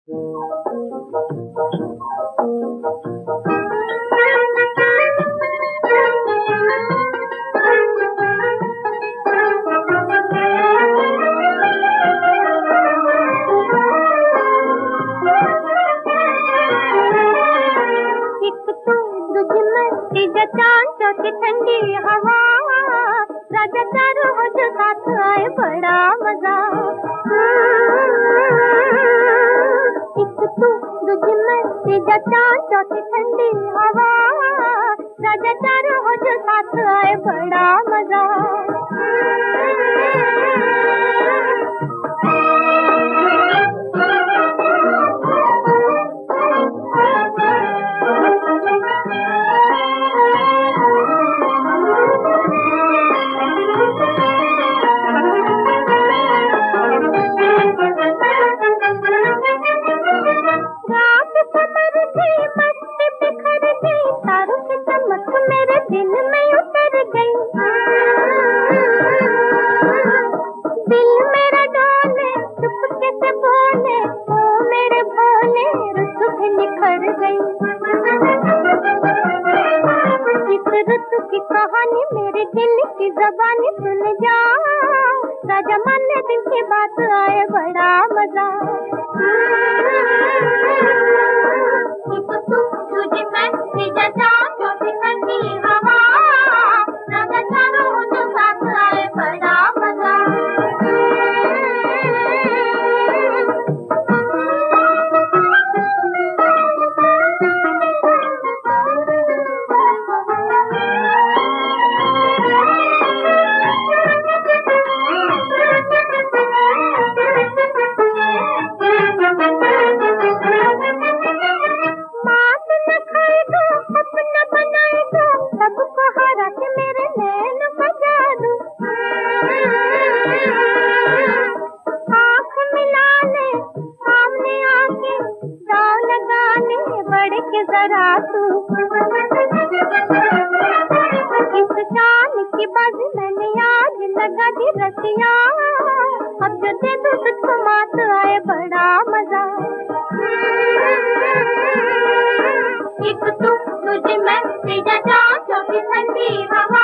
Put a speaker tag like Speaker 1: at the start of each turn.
Speaker 1: तीजा चांद चौथी ठंडी हवा, राजा चारों हो जो साथ आए बड़ा मजा। एक तू दूजी मैं, तीजा चांद चौथी ठंडी हवा, राजा चारों हो जो साथ आए बड़ा मजा। की कहानी मेरे दिल की ज़बानी सुन जा, राजा माने दिल की बात आए बड़ा मजा। एक तू तुझे मैं तीजा चांद चौथी ठंडी हवा, राजा चारों हो जो साथ आए बड़ा मजा। जरा तू इस शान की बात मैंने आज लगा दी रसिया, अब जो दे दूं तुझको मात आए बड़ा मजा। एक तू तुझे मैं तीजा चांद चौथी ठंडी हवा।